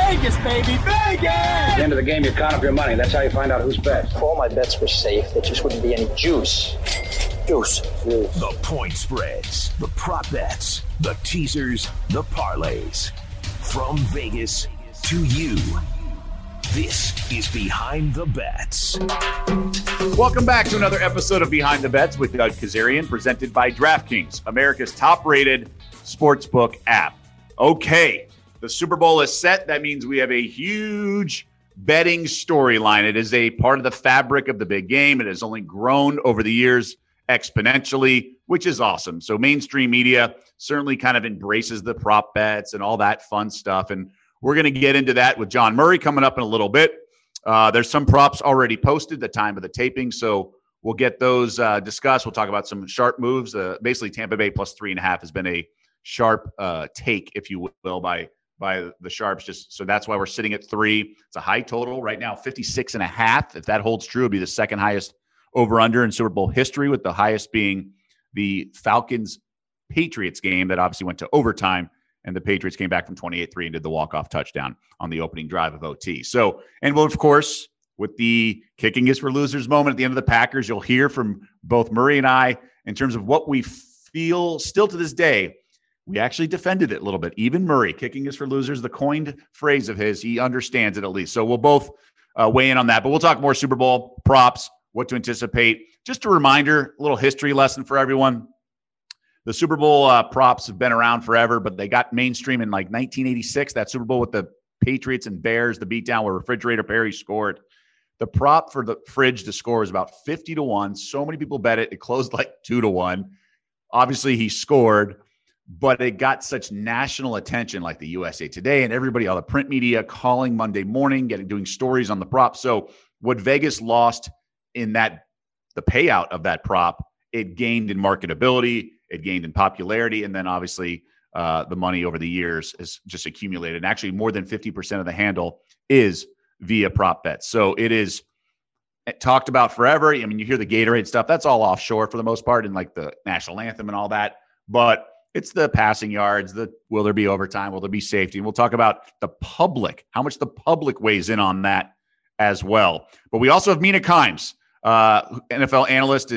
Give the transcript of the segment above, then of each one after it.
Vegas, baby, Vegas! At the end of the game, you count up your money. That's how you find out who's best. If all my bets were safe, there just wouldn't be any juice. Juice. The point spreads, the prop bets, the teasers, the parlays. From Vegas to you, this is Behind the Bets. Welcome back to another episode of Behind the Bets with Doug Kazarian, presented by DraftKings, America's top-rated sportsbook app. Okay, the Super Bowl is set. That means we have a huge betting storyline. It is a part of the fabric of the big game. It has only grown over the years exponentially, which is awesome. So mainstream media certainly kind of embraces the prop bets and all that fun stuff. And we're going to get into that with John Murray coming up in a little bit. There's some props already posted at the time of the taping, so we'll get those discussed. We'll talk about some sharp moves. Basically, Tampa Bay plus 3.5 has been a sharp take, if you will, by the sharps. Just so that's why we're sitting at 3. It's a high total right now, 56.5. If that holds true, it'll be the second highest over/under in Super Bowl history, with the highest being the Falcons-Patriots game that obviously went to overtime, and the Patriots came back from 28-3 and did the walk-off touchdown on the opening drive of OT. So, and we'll, of course, with the kicking is for losers moment at the end of the Packers, you'll hear from both Murray and I in terms of what we feel still to this day. We actually defended it a little bit. Even Murray, kicking is for losers, the coined phrase of his, he understands it at least. So we'll both weigh in on that, but we'll talk more Super Bowl props, what to anticipate. Just a reminder, a little history lesson for everyone. The Super Bowl props have been around forever, but they got mainstream in like 1986, that Super Bowl with the Patriots and Bears, the beatdown where Refrigerator Perry scored. The prop for the fridge to score is about 50-1. So many people bet it. It closed like 2-1. Obviously, he scored, but it got such national attention, like the USA Today and everybody, all the print media calling Monday morning, doing stories on the prop. So what Vegas lost in the payout of that prop, it gained in marketability, it gained in popularity, and then obviously the money over the years has just accumulated. And actually more than 50% of the handle is via prop bets. So it is talked about forever. I mean, you hear the Gatorade stuff, that's all offshore for the most part, and like the national anthem and all that. But it's the passing yards, will there be overtime, will there be safety? And we'll talk about the public, how much the public weighs in on that as well. But we also have Mina Kimes, NFL analyst,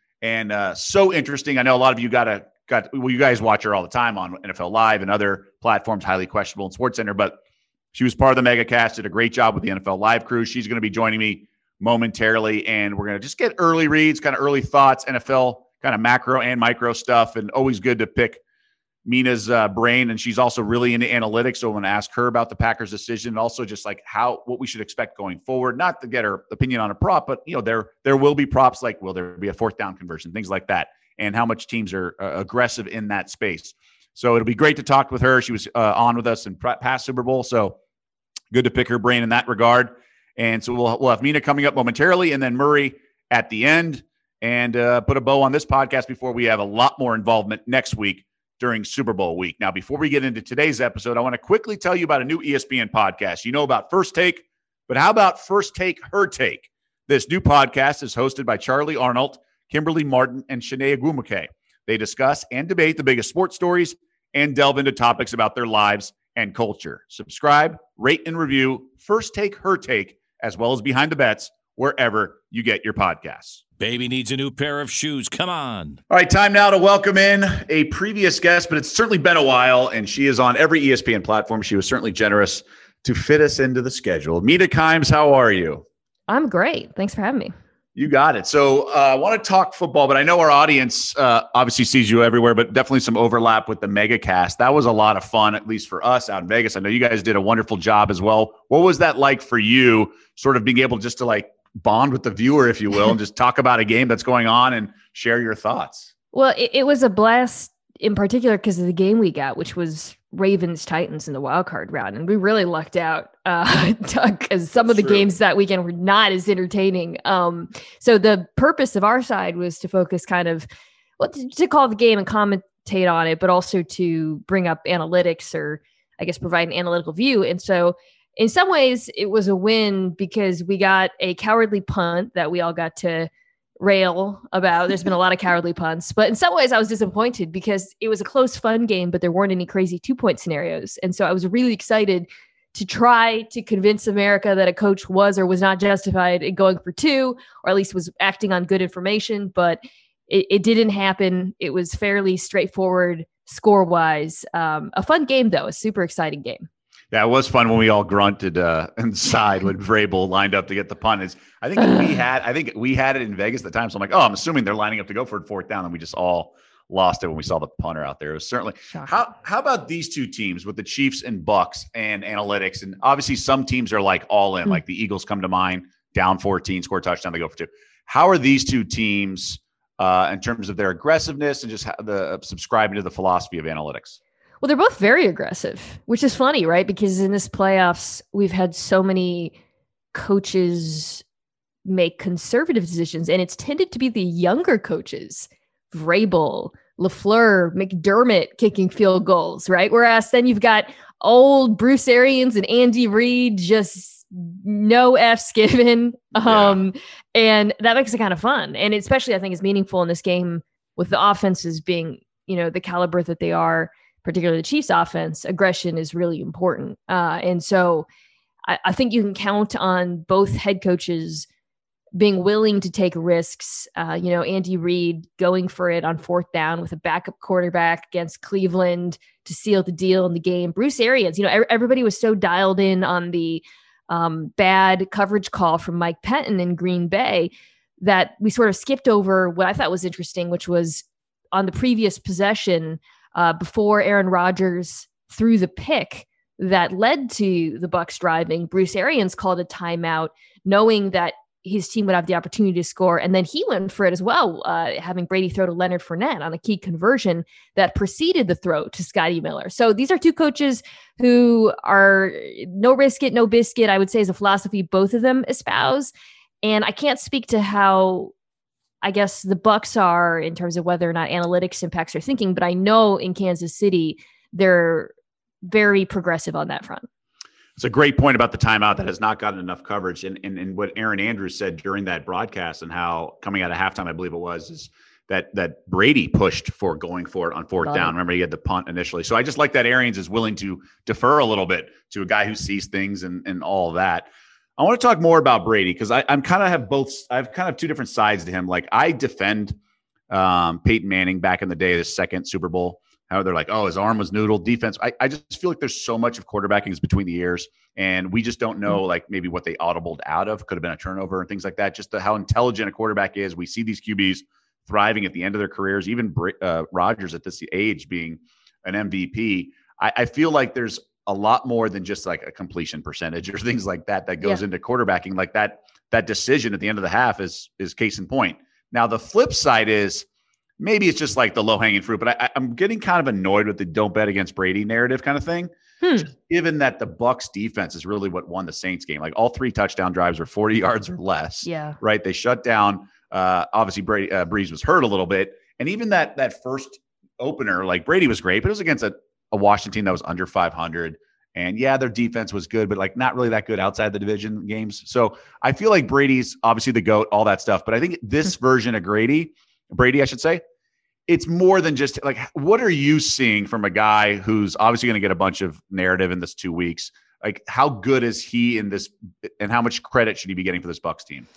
and so interesting. I know a lot of you you guys watch her all the time on NFL Live and other platforms, highly questionable in SportsCenter, but she was part of the MegaCast, did a great job with the NFL Live crew. She's going to be joining me momentarily, and we're going to just get early reads, kind of early thoughts, NFL kind of macro and micro stuff, and always good to pick Mina's brain. And she's also really into analytics, so I'm going to ask her about the Packers decision, and also just like what we should expect going forward. Not to get her opinion on a prop, but there will be props like, will there be a fourth down conversion, things like that, and how much teams are aggressive in that space. So it'll be great to talk with her. She was on with us in past Super Bowl, so good to pick her brain in that regard. And so we'll have Mina coming up momentarily, and then Murray at the end, and put a bow on this podcast before we have a lot more involvement next week during Super Bowl week. Now, before we get into today's episode, I want to quickly tell you about a new ESPN podcast. You know about First Take, but how about First Take, Her Take? This new podcast is hosted by Charlie Arnold, Kimberly Martin, and Shanae Agwumoke. They discuss and debate the biggest sports stories and delve into topics about their lives and culture. Subscribe, rate, and review First Take, Her Take, as well as Behind the Bets, wherever you get your podcasts. Baby needs a new pair of shoes. Come on. All right, time now to welcome in a previous guest, but it's certainly been a while, and she is on every ESPN platform. She was certainly generous to fit us into the schedule. Mina Kimes, how are you? I'm great. Thanks for having me. You got it. So I want to talk football, but I know our audience obviously sees you everywhere, but definitely some overlap with the MegaCast. That was a lot of fun, at least for us out in Vegas. I know you guys did a wonderful job as well. What was that like for you, sort of being able just to like bond with the viewer, if you will, and just talk about a game that's going on and share your thoughts? Well, it was a blast in particular because of the game we got, which was Ravens-Titans in the wild card round. And we really lucked out because some of the games that weekend were not as entertaining. So the purpose of our side was to focus kind of, to call the game and commentate on it, but also to bring up analytics, or I guess provide an analytical view. And so in some ways it was a win because we got a cowardly punt that we all got to rail about. There's been a lot of cowardly punts, but in some ways I was disappointed because it was a close, fun game, but there weren't any crazy 2-point scenarios. And so I was really excited to try to convince America that a coach was or was not justified in going for 2, or at least was acting on good information, but it didn't happen. It was fairly straightforward score-wise. A fun game, though, a super exciting game. Yeah, it was fun when we all grunted inside when Vrabel lined up to get the punt. I think we had it in Vegas at the time, so I'm like, I'm assuming they're lining up to go for 4th down, and we just all lost it when we saw the punter out there. It was certainly how about these two teams with the Chiefs and Bucks and analytics? And obviously some teams are like all in, like the Eagles come to mind, down 14, score a touchdown, they go for 2. How are these two teams in terms of their aggressiveness and just the subscribing to the philosophy of analytics? Well, they're both very aggressive, which is funny, right? Because in this playoffs, we've had so many coaches make conservative decisions, and it's tended to be the younger coaches, Vrabel, LaFleur, McDermott kicking field goals, right? Whereas then you've got old Bruce Arians and Andy Reid, just no F's given. And that makes it kind of fun. And especially I think is meaningful in this game with the offenses being, the caliber that they are, particularly the Chiefs offense. Aggression is really important. And so I think you can count on both head coaches being willing to take risks. Andy Reid going for it on 4th down with a backup quarterback against Cleveland to seal the deal in the game. Bruce Arians, everybody was so dialed in on the bad coverage call from Mike Pettin in Green Bay that we sort of skipped over what I thought was interesting, which was on the previous possession before Aaron Rodgers threw the pick that led to the Bucs driving. Bruce Arians called a timeout knowing that his team would have the opportunity to score. And then he went for it as well, having Brady throw to Leonard Fournette on a key conversion that preceded the throw to Scotty Miller. So these are two coaches who are no risk it, no biscuit, I would say is a philosophy both of them espouse. And I can't speak to how, I guess, the Bucs are in terms of whether or not analytics impacts their thinking, but I know in Kansas City, they're very progressive on that front. It's a great point about the timeout that has not gotten enough coverage. And what Aaron Andrews said during that broadcast and how coming out of halftime, I believe it was, is that Brady pushed for going for it on 4th down. Remember, he had the punt initially. So I just like that Arians is willing to defer a little bit to a guy who sees things and all of that. I want to talk more about Brady because I have kind of two different sides to him. Like I defend Peyton Manning back in the day, the second Super Bowl. How they're like, his arm was noodled. Defense. I just feel like there's so much of quarterbacking is between the ears, and we just don't know like maybe what they audibled out of. Could have been a turnover and things like that. Just how intelligent a quarterback is. We see these QBs thriving at the end of their careers. Even Rodgers at this age being an MVP. I feel like there's a lot more than just like a completion percentage or things like that goes into quarterbacking. Like that decision at the end of the half is case in point. Now the flip side is, maybe it's just like the low-hanging fruit, but I'm getting kind of annoyed with the don't bet against Brady narrative kind of thing, given that the Bucs defense is really what won the Saints game. Like all 3 touchdown drives were 40 yards or less. Yeah. Right. They shut down. Obviously, Breeze was hurt a little bit. And even that first opener, like Brady was great, but it was against a Washington team that was under 500. And yeah, their defense was good, but like not really that good outside the division games. So I feel like Brady's obviously the GOAT, all that stuff. But I think this version of Brady, I should say, it's more than just like, what are you seeing from a guy who's obviously going to get a bunch of narrative in this 2 weeks? Like, how good is he in this, and how much credit should he be getting for this Bucs team?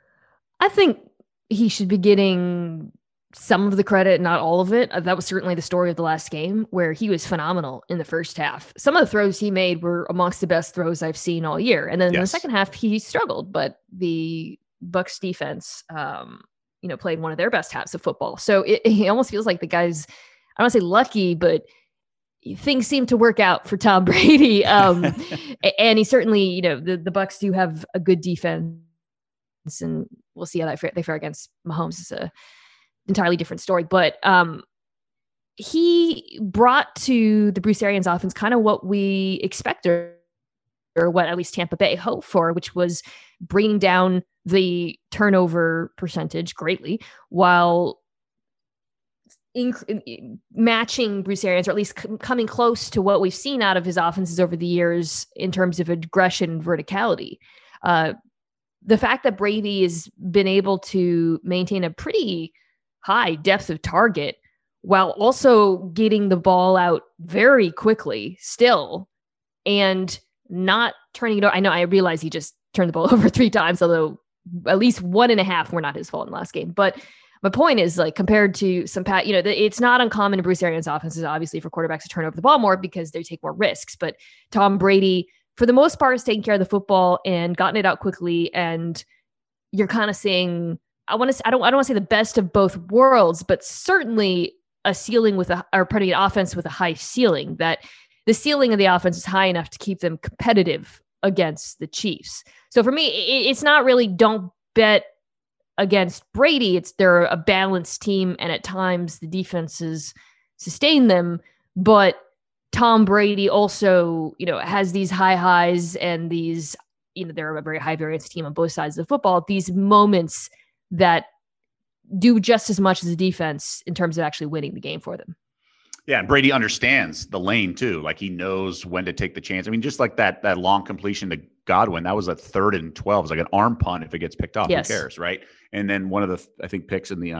I think he should be getting some of the credit, not all of it. That was certainly the story of the last game, where he was phenomenal in the first half. Some of the throws he made were amongst the best throws I've seen all year. And then in the second half, he struggled, but the Bucs defense, played one of their best halves of football. So it almost feels like the guy's, I don't want to say lucky, but things seem to work out for Tom Brady. And he certainly, the Bucs do have a good defense, and we'll see how they fare against Mahomes. Is a entirely different story. But he brought to the Bruce Arians offense kind of what we expected, or what at least Tampa Bay hoped for, which was bringing down the turnover percentage greatly while matching Bruce Arians, or at least coming close to what we've seen out of his offenses over the years in terms of aggression and verticality. The fact that Brady has been able to maintain a pretty high depth of target while also getting the ball out very quickly still, and not turning it over. I realize he just turned the ball over 3 times, although at least 1.5 were not his fault in the last game. But my point is, like, compared to some it's not uncommon in Bruce Arians' offenses, obviously, for quarterbacks to turn over the ball more because they take more risks. But Tom Brady, for the most part, has taken care of the football and gotten it out quickly. And you're kind of saying, I don't want to say the best of both worlds, but certainly a ceiling an offense with a high ceiling, that the ceiling of the offense is high enough to keep them competitive against the Chiefs. So for me, it's not really don't bet against Brady. They're a balanced team, and at times the defenses sustain them. But Tom Brady also, has these high highs and these, they're a very high variance team on both sides of the football. These moments that do just as much as the defense in terms of actually winning the game for them. Yeah, and Brady understands the lane too. Like, he knows when to take the chance. I mean, just like that long completion to Godwin, that was a 3rd and 12. It's like an arm punt. If it gets picked off, Who cares, right? And then one of the, I think, picks in the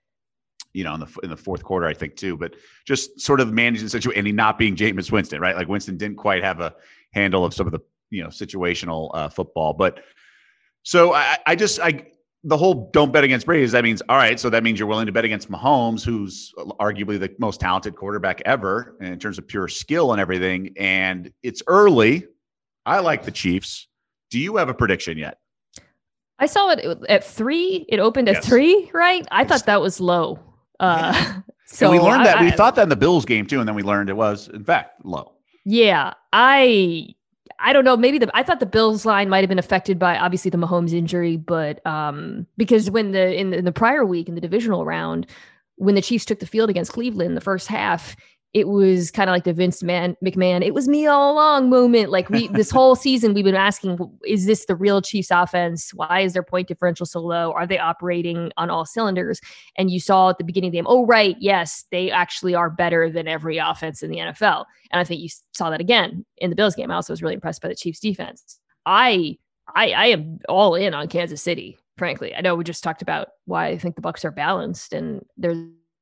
in the fourth quarter, I think too. But just sort of managing the situation, and he not being Jameis Winston, right? Like, Winston didn't quite have a handle of some of the situational football. But so the whole don't bet against Brady is, that means, all right, so that means you're willing to bet against Mahomes, who's arguably the most talented quarterback ever in terms of pure skill and everything. And it's early. I like the Chiefs. Do you have a prediction yet? I saw it at 3. It opened at 3, right? I thought that was low. So and we learned that. We thought that in the Bills game too, and then we learned it was, in fact, low. Yeah, I don't know. Maybe I thought the Bills line might have been affected by obviously the Mahomes injury, but because when in the prior week in the divisional round, when the Chiefs took the field against Cleveland in the first half, it was kind of like the Vince McMahon, it was me all along moment. Like, this whole season, we've been asking, is this the real Chiefs offense? Why is their point differential so low? Are they operating on all cylinders? And you saw at the beginning of the game, oh, right, yes, they actually are better than every offense in the NFL. And I think you saw that again in the Bills game. I also was really impressed by the Chiefs defense. I am all in on Kansas City, frankly. I know we just talked about why I think the Bucs are balanced, and there's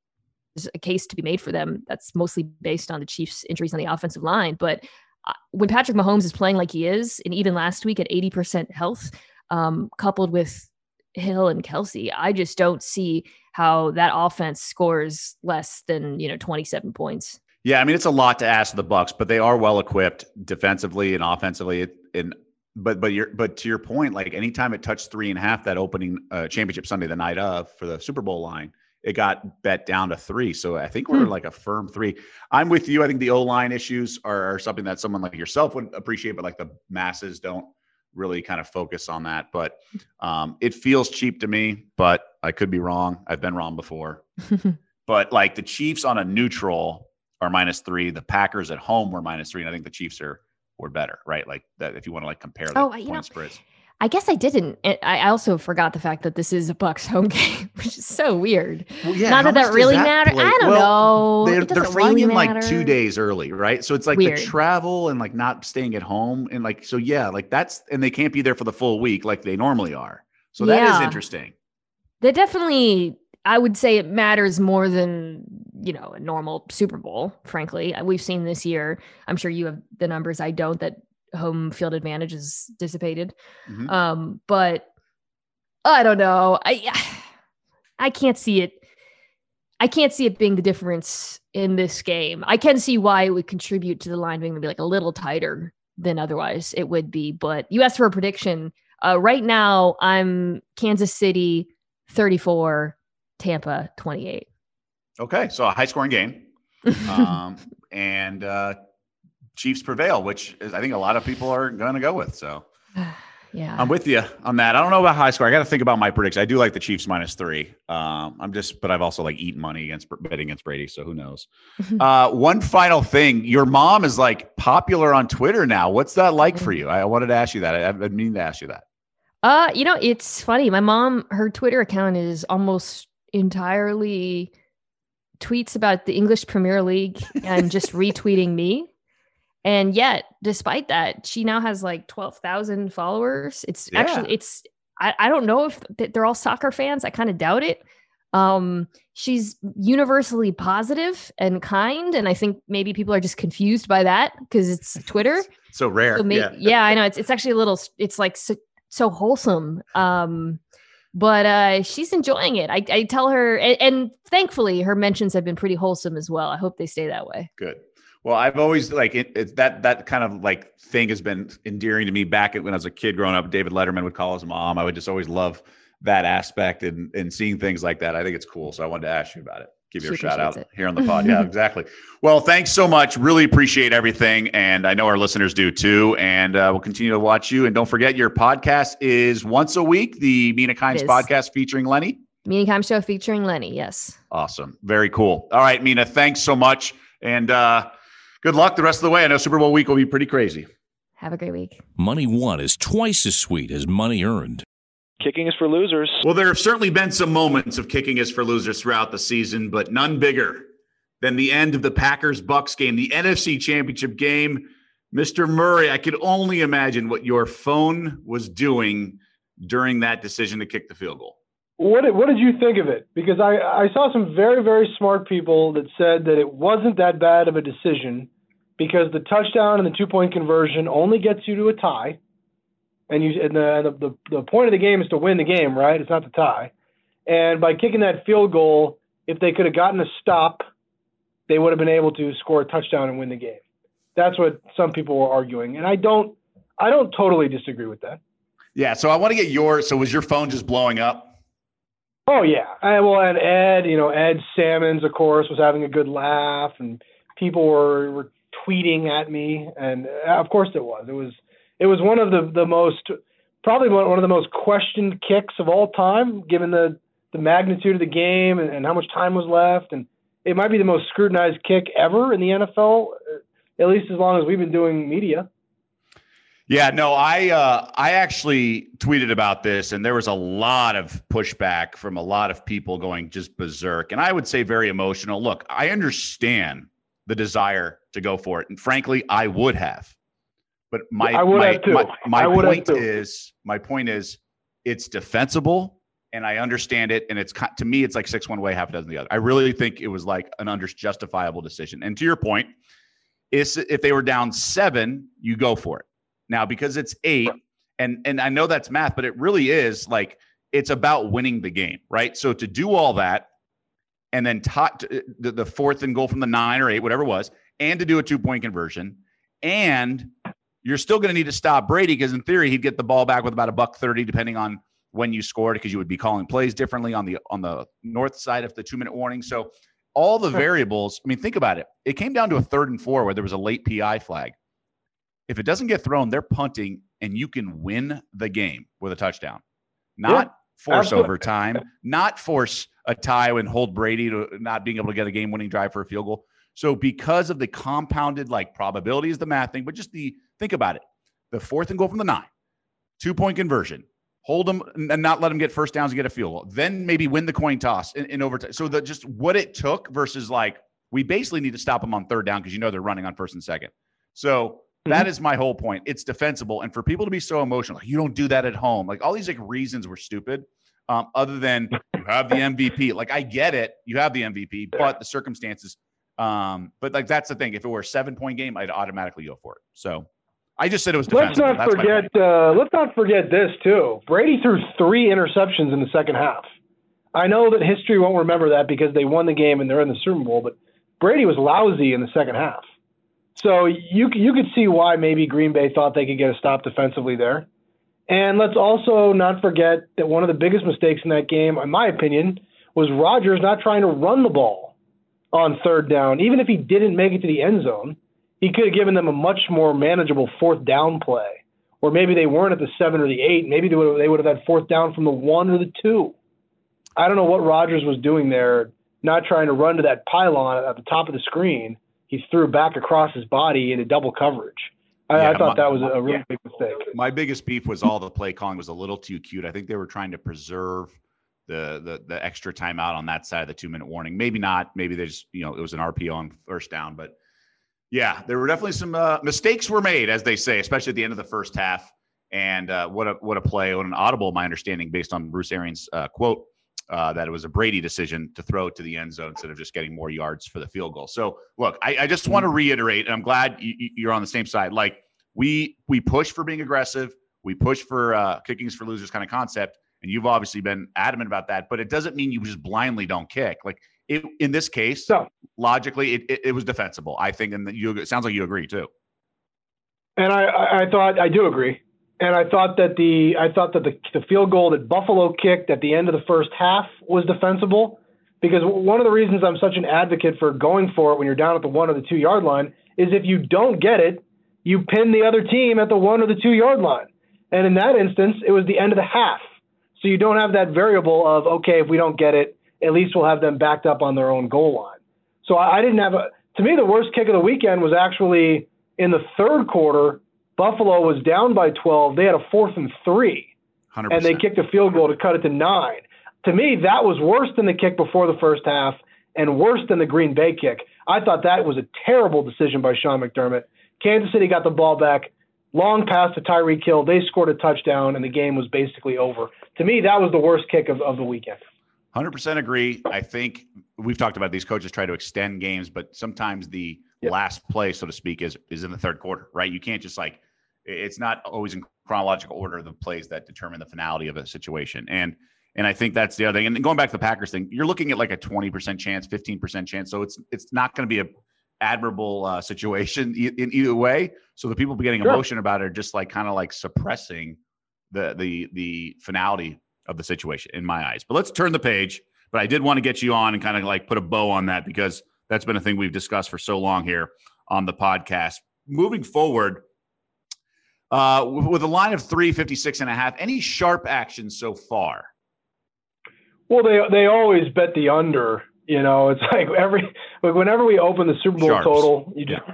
a case to be made for them that's mostly based on the Chiefs' injuries on the offensive line. But when Patrick Mahomes is playing like he is, and even last week at 80% health, coupled with Hill and Kelsey, I just don't see how that offense scores less than 27 points. Yeah, I mean, it's a lot to ask the Bucs, but they are well equipped defensively and offensively. But to your point, like, anytime it touched 3.5, that opening championship Sunday, the night of, for the Super Bowl line, it got bet down to 3. So I think we're like a firm 3. I'm with you. I think the O-line issues are something that someone like yourself would appreciate, but like the masses don't really kind of focus on that. But it feels cheap to me, but I could be wrong. I've been wrong before. But like, the Chiefs on a neutral are -3. The Packers at home were -3. And I think the Chiefs were better, right? Like that, if you want to like compare the point spreads. I guess I didn't. I also forgot the fact that this is a Bucs home game, which is so weird. Well, yeah, not that really matters. I don't know. They're flying in like 2 days early, right? So it's like weird. The travel and like not staying at home, and like, so yeah, like that's, and they can't be there for the full week like they normally are. So that is interesting. That definitely, I would say it matters more than, a normal Super Bowl, frankly. We've seen this year, I'm sure you have the numbers, I don't, that home field advantage is dissipated. Mm-hmm. But I don't know. I can't see it. I can't see it being the difference in this game. I can see why it would contribute to the line being maybe like a little tighter than otherwise it would be. But you asked for a prediction. Right now, I'm Kansas City 34, Tampa 28. Okay, so a high-scoring game. And Chiefs prevail, which is, I think, a lot of people are going to go with. So yeah, I'm with you on that. I don't know about high score. I got to think about my prediction. I do like the Chiefs -3. But I've also like eaten money betting against Brady. So who knows? One final thing. Your mom is like popular on Twitter now. What's that like for you? I wanted to ask you that. I've been meaning to ask you that. It's funny. My mom, her Twitter account is almost entirely tweets about the English Premier League and just retweeting me. And yet, despite that, she now has like 12,000 followers. Actually, I don't know if they're all soccer fans. I kind of doubt it. She's universally positive and kind. And I think maybe people are just confused by that because it's Twitter. So rare. Yeah, I know. It's actually a little. It's like so wholesome. But she's enjoying it. I tell her, and thankfully her mentions have been pretty wholesome as well. I hope they stay that way. Good. Well, I've always like that kind of like thing has been endearing to me back when I was a kid growing up. David Letterman would call his mom. I would just always love that aspect and seeing things like that. I think it's cool. So I wanted to ask you about it. Give you a shout out here on the pod. Yeah, exactly. Well, thanks so much. Really appreciate everything. And I know our listeners do too. And we'll continue to watch you. And don't forget, your podcast is once a week, the Mina Kimes podcast featuring Lenny. Mina Kimes Show featuring Lenny. Yes. Awesome. Very cool. All right, Mina, thanks so much. And good luck the rest of the way. I know Super Bowl week will be pretty crazy. Have a great week. Money won is twice as sweet as money earned. Kicking is for losers. Well, there have certainly been some moments of kicking is for losers throughout the season, but none bigger than the end of the Packers-Bucs game, the NFC Championship game. Mr. Murray, I could only imagine what your phone was doing during that decision to kick the field goal. What did you think of it? Because I saw some very, very smart people that said that it wasn't that bad of a decision because the touchdown and the 2-point conversion only gets you to a tie. And the point of the game is to win the game, right? It's not to tie. And by kicking that field goal, if they could have gotten a stop, they would have been able to score a touchdown and win the game. That's what some people were arguing. And I don't totally disagree with that. Yeah, so I want to get so was your phone just blowing up? Oh, yeah. And Ed Salmons, of course, was having a good laugh, and people were tweeting at me. And, of course, it was. It was one of the most, probably one of the most questioned kicks of all time, given the magnitude of the game and how much time was left. And it might be the most scrutinized kick ever in the NFL, at least as long as we've been doing media. Yeah, no, I actually tweeted about this, and there was a lot of pushback from a lot of people going just berserk. And I would say very emotional. Look, I understand the desire to go for it. And frankly, I would have. But my point is it's defensible, and I understand it. And to me, it's like 6 one way, half a dozen the other. I really think it was like an justifiable decision. And to your point, if they were down 7, you go for it. Now, because it's 8, and I know that's math, but it really is like it's about winning the game, right? So to do all that, and then the 4th and goal from the 9 or 8, whatever it was, and to do a 2-point conversion, and you're still going to need to stop Brady because in theory he'd get the ball back with about $1.30 depending on when you scored because you would be calling plays differently on the north side of the 2-minute warning. So all the variables, I mean, think about it. It came down to a 3rd and 4 where there was a late PI flag. If it doesn't get thrown, they're punting and you can win the game with a touchdown. Not force overtime, not force a tie and hold Brady to not being able to get a game-winning drive for a field goal. So because of the compounded probability is the math thing, but just think about it. The 4th and goal from the 9, 2-point conversion, hold them and not let them get first downs and get a field goal. Then maybe win the coin toss in overtime. So just what it took versus we basically need to stop them on 3rd down because they're running on 1st and 2nd. So that is my whole point. It's defensible. And for people to be so emotional, you don't do that at home. All these reasons were stupid. Other than you have the MVP. I get it. You have the MVP, but the circumstances. But that's the thing. If it were a 7-point game, I'd automatically go for it. So I just said it was defensible. Let's not forget this too. Brady threw 3 interceptions in the second half. I know that history won't remember that because they won the game and they're in the Super Bowl, but Brady was lousy in the second half. So you could see why maybe Green Bay thought they could get a stop defensively there. And let's also not forget that one of the biggest mistakes in that game, in my opinion, was Rodgers not trying to run the ball on 3rd down. Even if he didn't make it to the end zone, he could have given them a much more manageable 4th down play. Or maybe they weren't at the 7 or the 8. Maybe they would have had 4th down from the 1 or the 2. I don't know what Rodgers was doing there, not trying to run to that pylon at the top of the screen. He threw back across his body into double coverage. I thought that was a really big mistake. My biggest beef was all the play calling was a little too cute. I think they were trying to preserve the extra timeout on that side of the 2-minute warning. Maybe not. Maybe they just, it was an RPO on 1st down. But, yeah, there were definitely some mistakes were made, as they say, especially at the end of the first half. And what a play, what an audible, my understanding, based on Bruce Arians' quote, that it was a Brady decision to throw to the end zone instead of just getting more yards for the field goal. So, look, I just want to reiterate, and I'm glad you're on the same side. we push for being aggressive. We push for kickings for losers kind of concept. And you've obviously been adamant about that, but it doesn't mean you just blindly don't kick. Like in this case, logically, it was defensible, I think. And it sounds like you agree too. And I do agree. And I thought that the field goal that Buffalo kicked at the end of the first half was defensible, because one of the reasons I'm such an advocate for going for it when you're down at the 1 or the 2 yard line is if you don't get it, you pin the other team at the 1 or the 2 yard line. And in that instance, it was the end of the half. So you don't have that variable of, okay, if we don't get it, at least we'll have them backed up on their own goal line. So I didn't have to me, the worst kick of the weekend was actually in the third quarter. Buffalo was down by 12. They had a 4th and 3, 100%. And they kicked a field goal to cut it to 9. To me, that was worse than the kick before the first half and worse than the Green Bay kick. I thought that was a terrible decision by Sean McDermott. Kansas City got the ball back, long pass to Tyreek Hill. They scored a touchdown, and the game was basically over. To me, that was the worst kick of the weekend. 100% agree. I think we've talked about these coaches try to extend games, but sometimes the last play, so to speak, is in the third quarter, right? You can't just it's not always in chronological order of the plays that determine the finality of a situation. And I think that's the other thing. And going back to the Packers thing, you're looking at like a 20% chance, 15% chance. So it's not going to be a admirable situation in either way. So the people getting emotion about it are just kind of suppressing the finality of the situation in my eyes. But let's turn the page. But I did want to get you on and kind of put a bow on that, because that's been a thing we've discussed for so long here on the podcast. Moving forward, with a line of 356.5, any sharp action so far? Well, they always bet the under. It's whenever we open the Super Bowl total,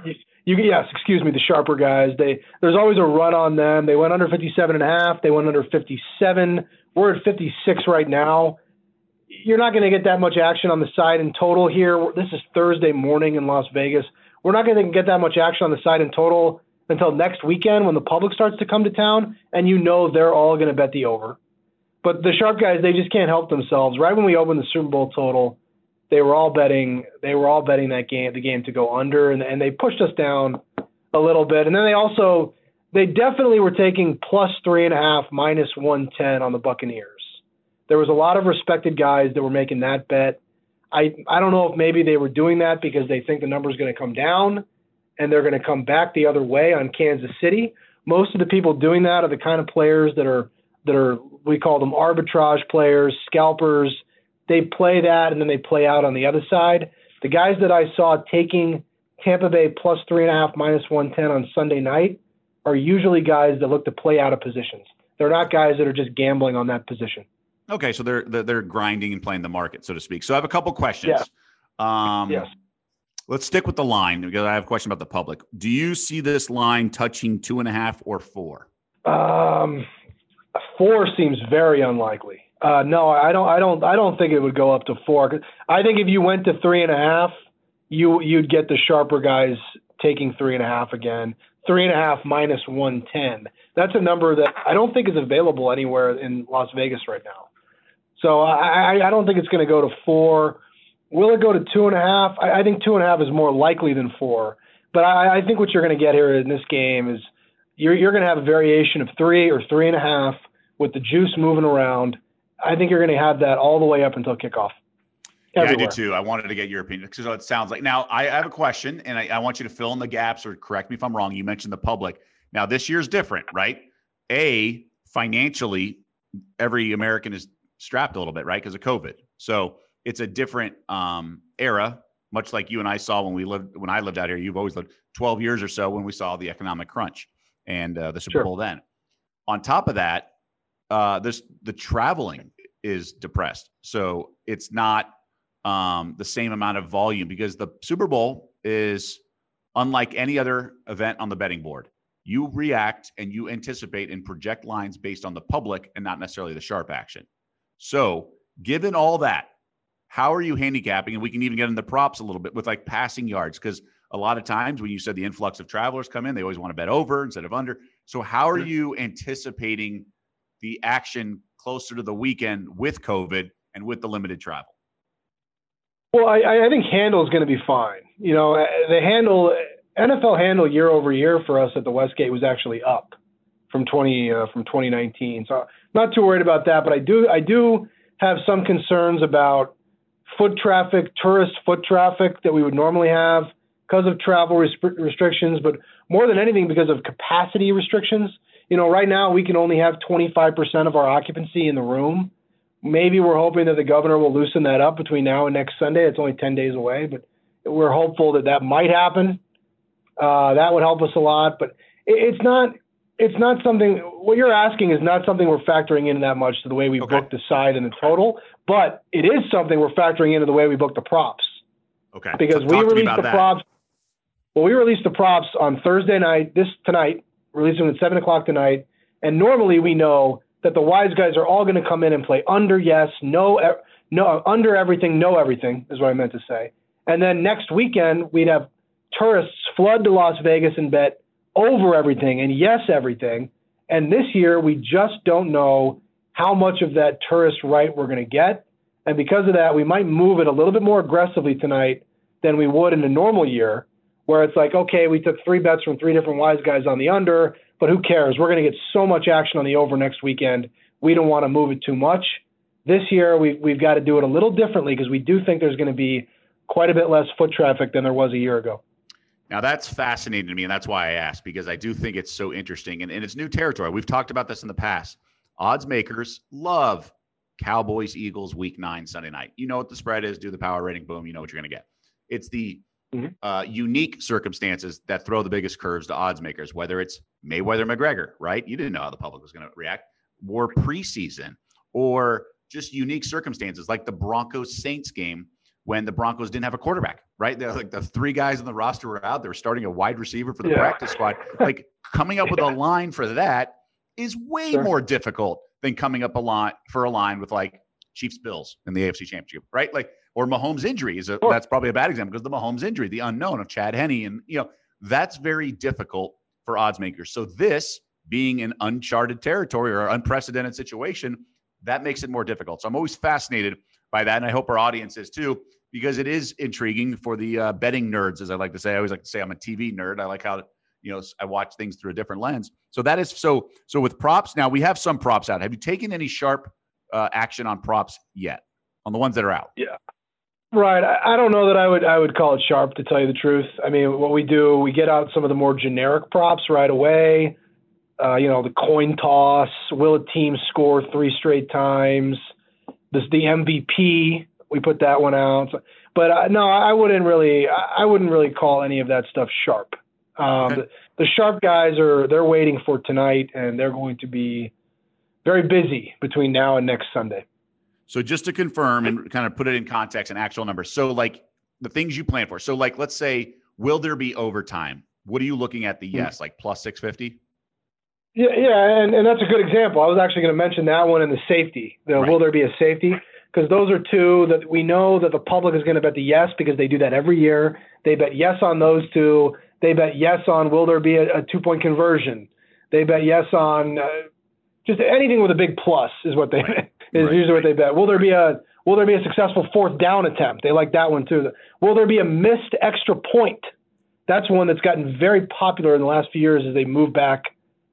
the sharper guys. There's always a run on them. They went under 57.5. They went under 57. We're at 56 right now. You're not going to get that much action on the side in total here. This is Thursday morning in Las Vegas. We're not going to get that much action on the side in total until next weekend when the public starts to come to town, and they're all going to bet the over. But the sharp guys, they just can't help themselves. Right when we opened the Super Bowl total, they were all betting the game to go under, and they pushed us down a little bit. And then they definitely were taking plus 3.5, minus 110 on the Buccaneers. There was a lot of respected guys that were making that bet. I don't know if maybe they were doing that because they think the number is going to come down and they're going to come back the other way on Kansas City. Most of the people doing that are the kind of players that are we call them arbitrage players, scalpers. They play that and then they play out on the other side. The guys that I saw taking Tampa Bay plus 3.5, minus 110 on Sunday night are usually guys that look to play out of positions. They're not guys that are just gambling on that position. Okay, so they're grinding and playing the market, so to speak. So I have a couple questions. Yeah. Yes. Let's stick with the line because I have a question about the public. Do you see this line touching 2.5 or 4? 4 seems very unlikely. No, I don't think it would go up to 4. I think if you went to 3.5, you'd get the sharper guys taking 3.5 again. 3.5 minus 110. That's a number that I don't think is available anywhere in Las Vegas right now. So I don't think it's going to go to 4. Will it go to 2.5? I think 2.5 is more likely than 4. But I think what you're going to get here in this game is you're going to have a variation of 3 or 3.5 with the juice moving around. I think you're going to have that all the way up until kickoff. Everywhere. Yeah, I do too. I wanted to get your opinion because it sounds like. Now, I have a question, and I want you to fill in the gaps or correct me if I'm wrong. You mentioned the public. Now, this year's different, right? Financially, every American is strapped a little bit, right, because of COVID. So it's a different era, much like you and I saw when I lived out here. You've always lived 12 years or so when we saw the economic crunch and the Super Bowl then. On top of that, the traveling is depressed. So it's not the same amount of volume because the Super Bowl is unlike any other event on the betting board. You react and you anticipate and project lines based on the public and not necessarily the sharp action. So given all that, how are you handicapping? And we can even get into props a little bit with passing yards, because a lot of times when you said the influx of travelers come in, they always want to bet over instead of under. So how are you anticipating the action closer to the weekend with COVID and with the limited travel? Well, I think handle is going to be fine. The handle, NFL handle year over year for us at the Westgate was actually up from 2019. So not too worried about that, but I do have some concerns about foot traffic, tourist foot traffic that we would normally have because of travel restrictions, but more than anything because of capacity restrictions. Right now we can only have 25% of our occupancy in the room. Maybe we're hoping that the governor will loosen that up between now and next Sunday. It's only 10 days away, but we're hopeful that might happen. That would help us a lot, but it's not something. What you're asking is not something we're factoring in that much to the way we book the side and the total, but it is something we're factoring into the way we book the props. Okay. Because we released the props. Well, we released the props on Thursday night, tonight, releasing them at 7:00 tonight. And normally we know that the wise guys are all going to come in and play under yes, no, under everything, no everything is what I meant to say. And then next weekend we'd have tourists flood to Las Vegas and bet over everything and yes everything. And this year we just don't know how much of that tourist right we're going to get. And because of that, we might move it a little bit more aggressively tonight than we would in a normal year, where it's like, okay, we took 3 bets from 3 different wise guys on the under, but who cares? We're going to get so much action on the over next weekend. We don't want to move it too much. This year, we've got to do it a little differently because we do think there's going to be quite a bit less foot traffic than there was a year ago. Now, that's fascinating to me, and that's why I asked, because I do think it's so interesting, and it's new territory. We've talked about this in the past. Odds makers love Cowboys, Eagles, Week 9, Sunday night. You know what the spread is, do the power rating, boom, you know what you're going to get. It's the unique circumstances that throw the biggest curves to odds makers, whether it's Mayweather-McGregor, right? You didn't know how the public was going to react, or preseason, or just unique circumstances like the Broncos-Saints game when the Broncos didn't have a quarterback, right? They're like the 3 guys on the roster were out. They were starting a wide receiver for the practice squad. Like coming up with a line for that is way more difficult than coming up for a line with like Chiefs-Bills in the AFC Championship, right? Like, or Mahomes' injury that's probably a bad example because the Mahomes injury, the unknown of Chad Henne, and that's very difficult for odds makers. So this being an uncharted territory or unprecedented situation, that makes it more difficult. So I'm always fascinated by that, and I hope our audience is too, because it is intriguing for the betting nerds, as I like to say. I always like to say I'm a TV nerd. I like how I watch things through a different lens. So that is so with props. Now we have some props out. Have you taken any sharp action on props yet? On the ones that are out? Yeah. Right. I don't know that I would call it sharp, to tell you the truth. I mean, what we do, we get out some of the more generic props right away. The coin toss, will a team score 3 straight times? The MVP, we put that one out. But no, I wouldn't really call any of that stuff sharp. The sharp guys they're waiting for tonight, and they're going to be very busy between now and next Sunday. So just to confirm and kind of put it in context and actual numbers. So like the things you plan for. So like, let's say, will there be overtime? What are you looking at the yes, like plus 650? Yeah. And that's a good example. I was actually going to mention that one and the safety. Will there be a safety? Because those are 2 that we know that the public is going to bet the yes, because they do that every year. They bet yes on those 2. They bet yes on will there be a 2-point conversion. They bet yes on just anything with a big plus is what they is usually what they bet. Will there be a successful 4th down attempt? They like that one too. Will there be a missed extra point? That's one that's gotten very popular in the last few years as they move back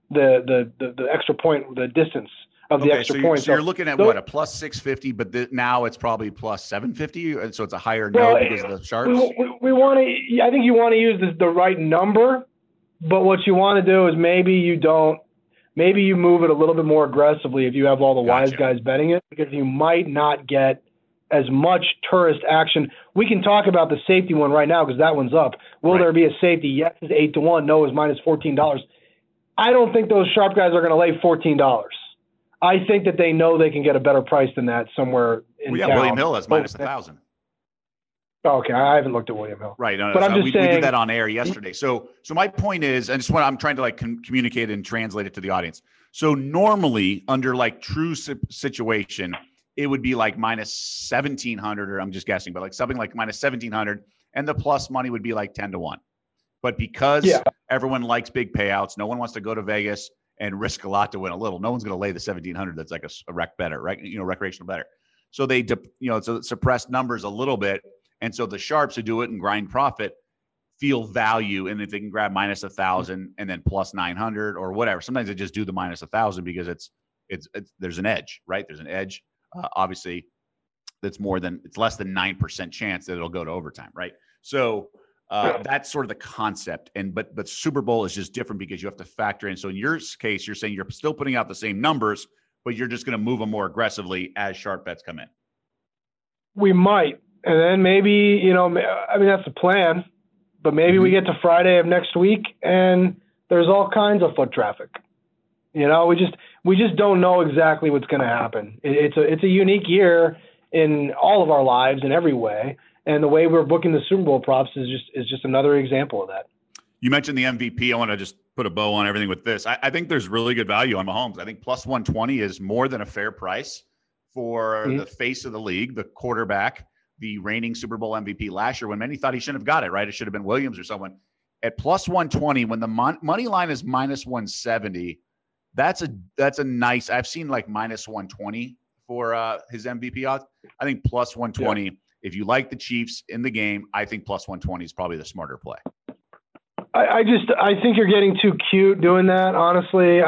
the extra point, the distance of the extra point. So you're looking at what, a plus 650, but now it's probably plus 750, so it's a higher no because of the sharps. We want to. I think you want to use the right number, but what you want to do is maybe you move it a little bit more aggressively if you have all the wise guys betting it, because you might not get as much tourist action. We can talk about the safety one right now because that one's up. Will there be a safety? Yes is 8-1. No is minus $14. I don't think those sharp guys are going to lay $14. I think that they know they can get a better price than that somewhere in town. William Hill has minus 1,000. Okay, I haven't looked at William Hill. Right, but I'm just saying we did that on air yesterday. So my point is, I'm trying to communicate and translate it to the audience. So normally under true situation, it would be like minus 1,700, or I'm just guessing, but something like minus 1,700, and the plus money would be like 10-1. But because everyone likes big payouts, no one wants to go to Vegas and risk a lot to win a little. No one's going to lay the 1,700. That's like a rec better, right? Recreational better. So they, so suppress numbers a little bit. And so the sharps who do it and grind profit feel value, and if they can grab minus 1,000 and then plus 900 or whatever. Sometimes they just do the minus 1,000 because it's there's an edge, right? There's an edge. Obviously, it's less than 9% chance that it'll go to overtime, right? So that's sort of the concept. But Super Bowl is just different because you have to factor in. So in your case, you're saying you're still putting out the same numbers, but you're just going to move them more aggressively as sharp bets come in. We might, and then maybe that's the plan. But maybe we get to Friday of next week and there's all kinds of foot traffic. We just don't know exactly what's going to happen. It's a unique year in all of our lives in every way, and the way we're booking the Super Bowl props is just another example of that. You mentioned the MVP. I want to just put a bow on everything with this. I think there's really good value on Mahomes. I think plus 120 is more than a fair price for the face of the league, the quarterback, the reigning Super Bowl MVP last year, when many thought he shouldn't have got it, right? It should have been Williams or someone. At plus 120, when the money line is minus 170, that's a nice. I've seen like minus 120 for his MVP odds. I think plus 120. Yeah. If you like the Chiefs in the game, I think plus 120 is probably the smarter play. I think you're getting too cute doing that. Honestly,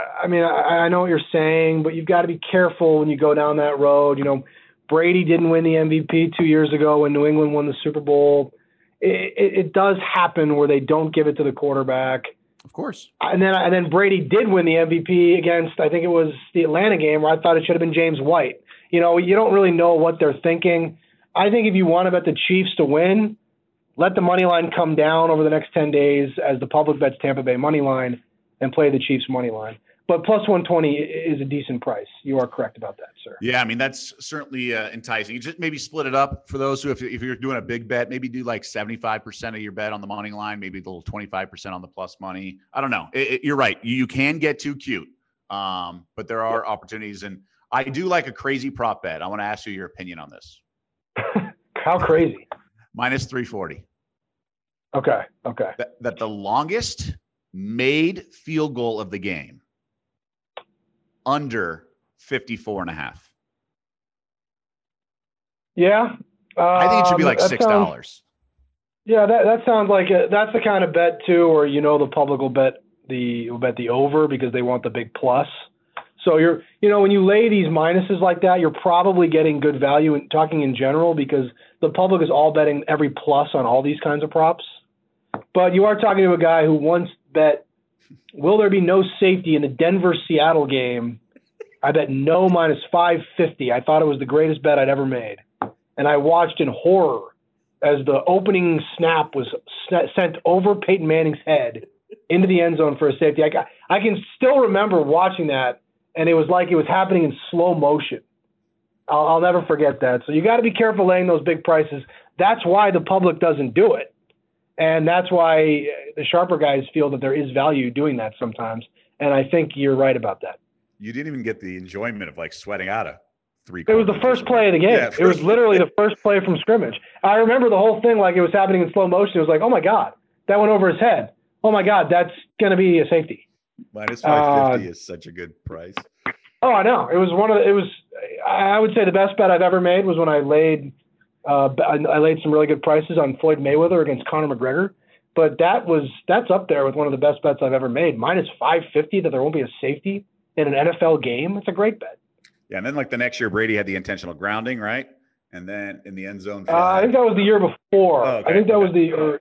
I know what you're saying, but you've got to be careful when you go down that road. Brady didn't win the MVP 2 years ago when New England won the Super Bowl. It does happen where they don't give it to the quarterback. Of course. And then Brady did win the MVP against, I think it was the Atlanta game, where I thought it should have been James White. You don't really know what they're thinking. I think if you want to bet the Chiefs to win, let the money line come down over the next 10 days as the public bets Tampa Bay money line and play the Chiefs money line. But plus 120 is a decent price. You are correct about that, sir. Yeah, I mean, that's certainly enticing. You just maybe split it up for those who, if you're doing a big bet, maybe do like 75% of your bet on the money line, maybe a little 25% on the plus money. I don't know. You're right. You can get too cute, but there are opportunities. And I do like a crazy prop bet. I want to ask you your opinion on this. How crazy? Minus 340. Okay. That the longest made field goal of the game under 54.5. Yeah. I think it should be like $6. That sounds like that's the kind of bet too, where the public will bet the over because they want the big plus. So when you lay these minuses like that, you're probably getting good value in talking in general because the public is all betting every plus on all these kinds of props. But you are talking to a guy who once bet, will there be no safety in the Denver-Seattle game? I bet no minus 550. I thought it was the greatest bet I'd ever made. And I watched in horror as the opening snap was sent over Peyton Manning's head into the end zone for a safety. I can still remember watching that, and it was like it was happening in slow motion. I'll never forget that. So you got to be careful laying those big prices. That's why the public doesn't do it. And that's why the sharper guys feel that there is value doing that sometimes. And I think you're right about that. You didn't even get the enjoyment of like sweating out a three. It was the first play of the game. Yeah, it was literally the first play from scrimmage. I remember the whole thing like it was happening in slow motion. It was like, oh my God, that went over his head. Oh my God, that's going to be a safety. Minus 550 is such a good price. Oh, I know. I would say the best bet I've ever made was when I laid some really good prices on Floyd Mayweather against Conor McGregor. But that's up there with one of the best bets I've ever made. Minus 550 that there won't be a safety in an NFL game. It's a great bet. Yeah, and then like the next year, Brady had the intentional grounding, right? And then in the end zone. I think that was the year before. Oh, okay. I think that was the year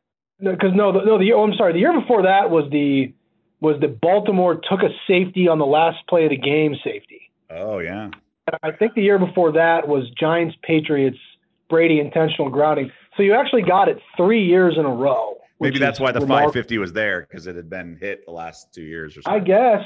before that was the Baltimore took a safety on the last play of the game safety. Oh yeah. I think the year before that was Giants Patriots Brady intentional grounding. So you actually got it 3 years in a row. Maybe that's why the 550 was there, because it had been hit the last 2 years or something. I guess.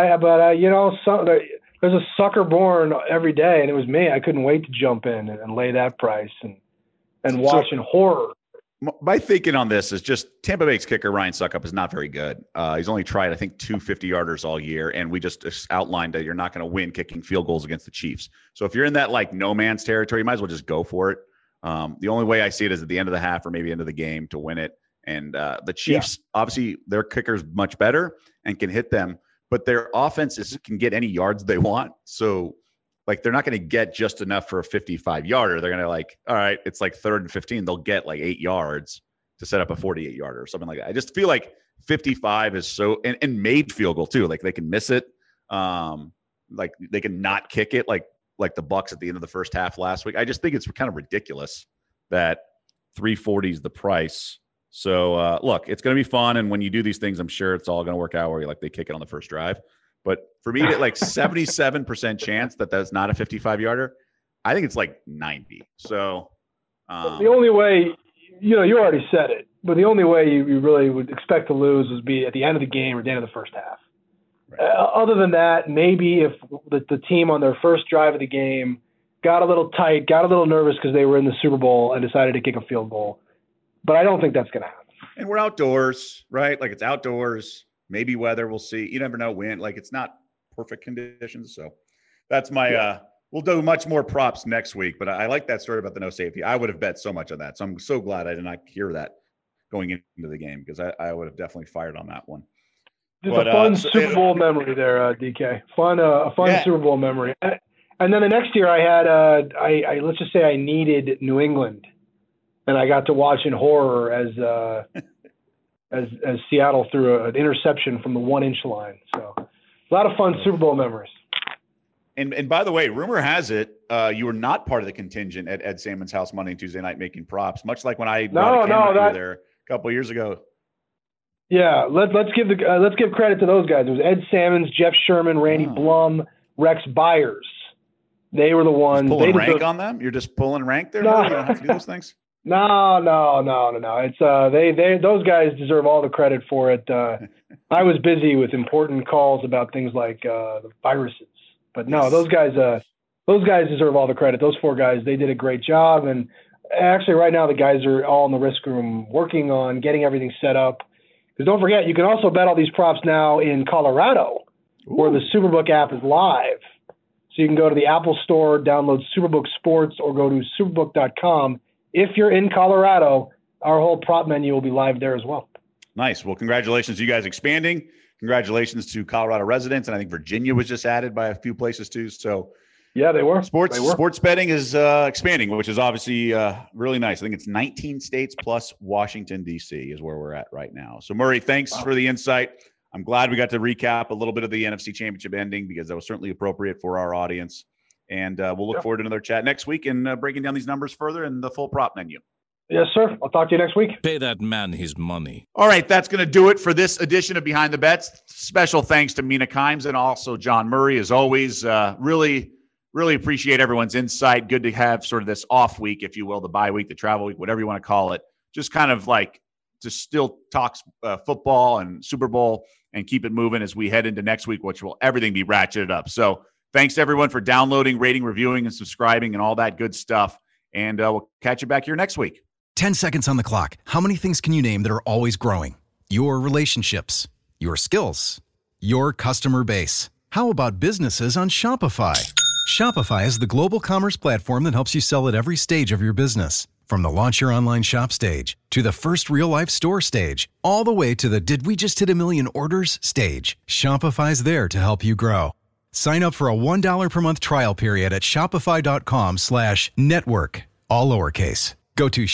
There's a sucker born every day, and it was me. I couldn't wait to jump in and lay that price and watch in horror. My thinking on this is just Tampa Bay's kicker, Ryan Suckup, is not very good. He's only tried, I think, 2 50-yarders all year, and we just outlined that you're not going to win kicking field goals against the Chiefs. So if you're in that like no man's territory, you might as well just go for it. The only way I see it is at the end of the half or maybe end of the game to win it. And the Chiefs, obviously, their kicker's much better and can hit them, but their offense can get any yards they want. So, like, they're not going to get just enough for a 55-yarder. They're going to all right, it's like 3rd and 15. They'll get like 8 yards, to set up a 48-yarder or something like that. I just feel like 55 is so and made field goal too. Like they can miss it. Like they can not kick it like the Bucs at the end of the first half last week. I just think it's kind of ridiculous that 340 is the price. So look, it's going to be fun. And when you do these things, I'm sure it's all going to work out where you they kick it on the first drive. But for me, to 77% chance that that's not a 55-yarder, I think it's like 90. So the only way, you already said it, but the only way you really would expect to lose would be at the end of the game or the end of the first half. Right. Other than that, maybe if the team on their first drive of the game got a little tight, got a little nervous because they were in the Super Bowl and decided to kick a field goal. But I don't think that's going to happen. And we're outdoors, right? Like it's outdoors, maybe weather, we'll see. You never know when. Like it's not perfect conditions. So that's my we'll do much more props next week. But I like that story about the no safety. I would have bet so much on that. So I'm so glad I did not hear that going into the game because I would have definitely fired on that one. Just a fun Super Bowl memory there, DK. A fun Super Bowl memory. And then the next year I had I let's just say I needed New England, and I got to watch in horror as Seattle threw an interception from the 1-inch line. So a lot of fun Super Bowl memories. And by the way, rumor has it you were not part of the contingent at Ed Salmon's house Monday and Tuesday night making props, much like when I brought a camera there a couple of years ago. Yeah, let's give credit to those guys. It was Ed Salmons, Jeff Sherman, Randy Blum, Rex Byers. They were the ones. Pulling rank on them? You're just pulling rank there? No. You don't have to do those things? No. It's they those guys deserve all the credit for it. I was busy with important calls about things like the viruses, but no, those guys deserve all the credit. Those 4 guys, they did a great job, and actually, right now the guys are all in the risk room working on getting everything set up. Because don't forget, you can also bet all these props now in Colorado, where the Superbook app is live. So you can go to the Apple Store, download Superbook Sports, or go to superbook.com. If you're in Colorado, our whole prop menu will be live there as well. Nice. Well, congratulations to you guys expanding. Congratulations to Colorado residents. And I think Virginia was just added by a few places too. So yeah, they were. Sports betting is expanding, which is obviously really nice. I think it's 19 states plus Washington, D.C. is where we're at right now. So, Murray, thanks for the insight. I'm glad we got to recap a little bit of the NFC Championship ending because that was certainly appropriate for our audience. And we'll look forward to another chat next week and breaking down these numbers further in the full prop menu. Yes, sir. I'll talk to you next week. Pay that man his money. All right, that's going to do it for this edition of Behind the Bets. Special thanks to Mina Kimes and also John Murray, as always. Really appreciate everyone's insight. Good to have sort of this off week, if you will, the bye week, the travel week, whatever you want to call it. Just kind of like to still talk football and Super Bowl and keep it moving as we head into next week, which will everything be ratcheted up. So thanks to everyone for downloading, rating, reviewing, and subscribing and all that good stuff. And we'll catch you back here next week. 10 seconds on the clock. How many things can you name that are always growing? Your relationships, your skills, your customer base. How about businesses on Shopify? Shopify is the global commerce platform that helps you sell at every stage of your business. From the launch your online shop stage, to the first real-life store stage, all the way to the did we just hit 1 million orders stage. Shopify's there to help you grow. Sign up for a $1 per month trial period at shopify.com/network, all lowercase. Go to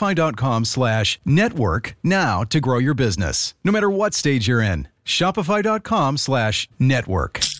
shopify.com/network now to grow your business, no matter what stage you're in. Shopify.com/network.